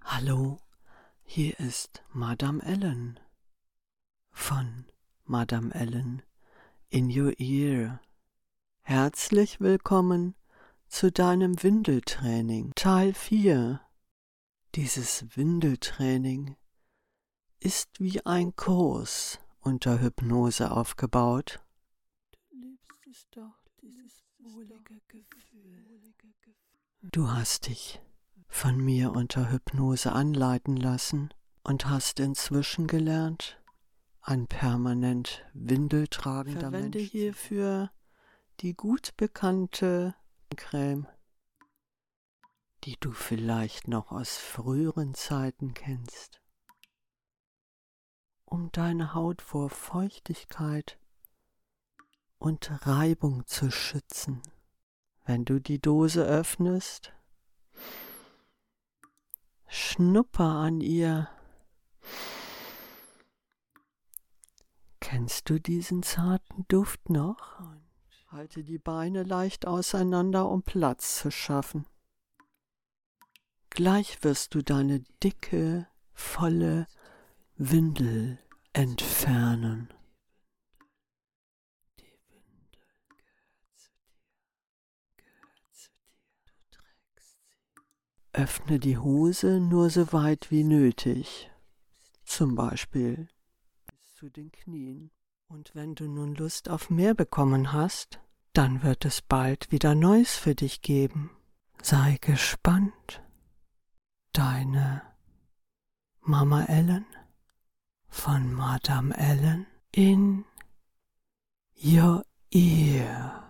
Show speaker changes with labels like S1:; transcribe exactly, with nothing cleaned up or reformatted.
S1: Hallo, hier ist Madame Ellen von Madame Ellen in Your Ear. Herzlich willkommen zu deinem Windeltraining, Teil vier. Dieses Windeltraining ist wie ein Kurs unter Hypnose aufgebaut. Du liebst es doch, dieses wohlige Gefühl. Du hast dich von mir unter Hypnose anleiten lassen und hast inzwischen gelernt, ein permanent windeltragender Mensch. Verwende hierfür die gut bekannte Creme, die du vielleicht noch aus früheren Zeiten kennst, um deine Haut vor Feuchtigkeit und Reibung zu schützen. Wenn du die Dose öffnest, schnupper an ihr. Kennst du diesen zarten Duft noch? Und halte die Beine leicht auseinander, um Platz zu schaffen. Gleich wirst du deine dicke, volle Windel entfernen. Die Windel gehört zu dir, gehört zu dir. Du trägst sie. Öffne die Hose nur so weit wie nötig, zum Beispiel bis zu den Knien. Und wenn du nun Lust auf mehr bekommen hast, dann wird es bald wieder Neues für dich geben. Sei gespannt. Deine Mama Ellen von Madame Ellen in Your Ear.